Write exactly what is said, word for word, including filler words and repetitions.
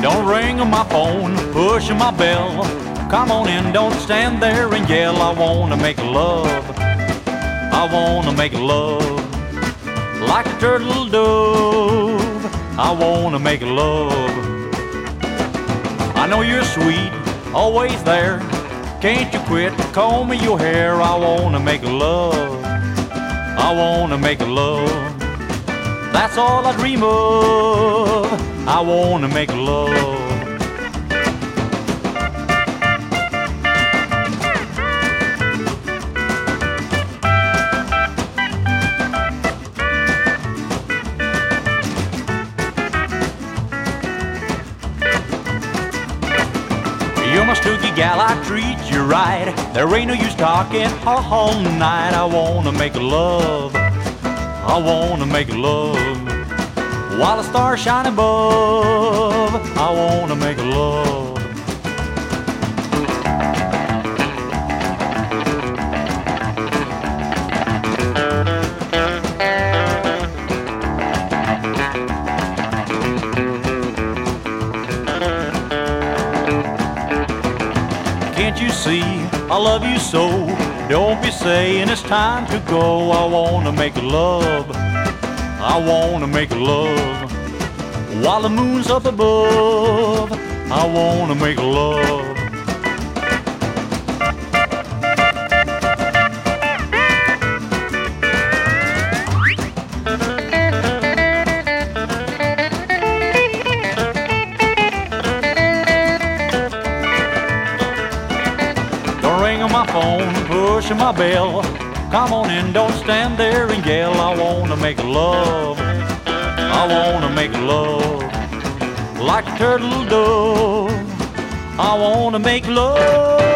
Don't ring on my phone, push my bell. Come on in, don't stand there and yell. I wanna make love, I wanna make love like a turtle dove. I wanna make love. I know you're sweet, always there. Can't you quit, comb me your hair. I wanna make love, I wanna make love. That's all I dream of. I wanna make love. You're my stoogie gal, I treat you right. There ain't no use talking all night. I wanna make love, I wanna make love while the stars shine above. I wanna make love. Can't you see I love you so? Don't be saying it's time to go. I wanna make love, I wanna make love while the moon's up above. I wanna make love. Don't ring on my phone, push my bell. Come on in, don't stand there and yell. I wanna make love, I wanna make love like a turtle dove. I wanna make love.